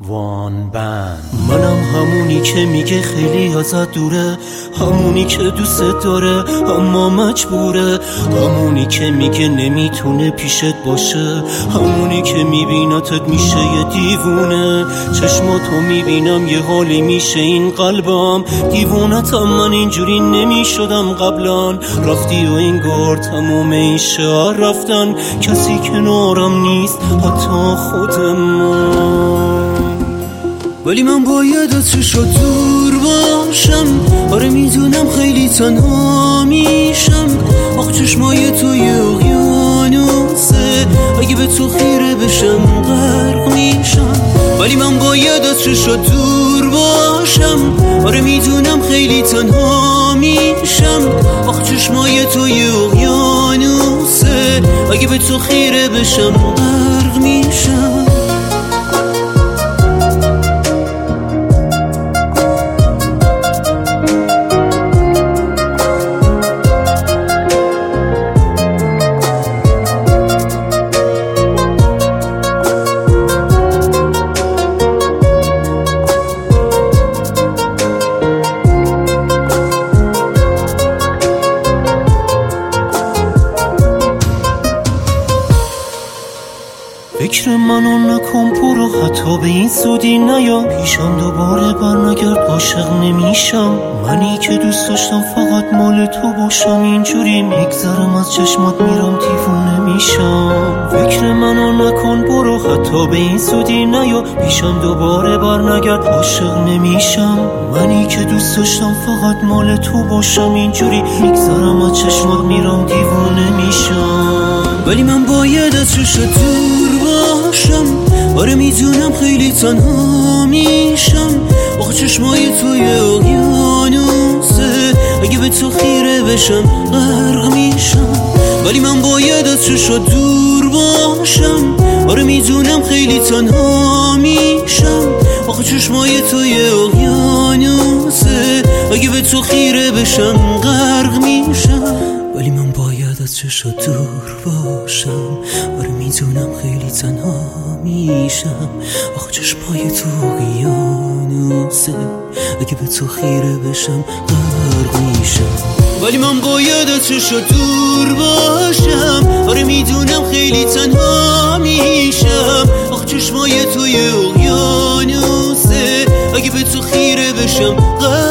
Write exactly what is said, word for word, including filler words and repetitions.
وان بند. منم همونی که میگه خیلی ازت دوره، همونی که دوست داره اما مجبوره، همونی که میگه نمیتونه پیشت باشه، همونی که میبینتت میشه یه دیوونه. چشماتو میبینم یه حالی میشه این قلبم، دیوونتم من اینجوری نمیشدم قبلا. رفتی و این گار تموم این شهر رفتن، کسی کنارم نیست حتی خودم من. ولی من باید از چشات دور باشم، آره میدونم خیلی تنها میشم. آخ چشمای تو یه اقیانوسه، اگه به تو خیره بشم غرق میشم. ولی من باید از چشات دور باشم، آره میدونم خیلی تنها میشم. آخ چشمای تو یه اقیانوسه، اگه به تو خیره بشم غرق میشم. فکر منو نکن برو، حتی به این سودی نیا پیشم دوباره برنگرد، عاشق نمیشم. منی که دوست داشتم فقط مال تو باشم، اینجوری میگذرم از چشمات میرم دیوونه میشم. فکر منو نکن برو، حتی به این سودی نیا پیشم دوباره برنگرد، عاشق نمیشم. منی که دوست داشتم فقط مال تو باشم، اینجوری میگذرم از چشمات میرم دیوونه میشم. ولی من باید از چشات دور باشم، آره میدونم خیلی تنها میشم. آخه چشمای تو یه اقیانوسه، اگه به تو خیره بشم غرق میشم. ولی من باید از چشات دور باشم، آره میدونم خیلی تنها میشم. آخه چشمای تو یه اقیانوسه، اگه به تو خیره بشم غرق میشم. ولی من باید از چشات دور باشم، آره میدونم خیلی تنها میشم. آخه چشمای تو اقیانوسه، اگه به تو خیره بشم غرق میشم. ولی من باید از چشات دور باشم، آره میدونم خیلی تنها میشم. آخه چشمای تو اقیانوسه، اگه به تو خیره بشم غرق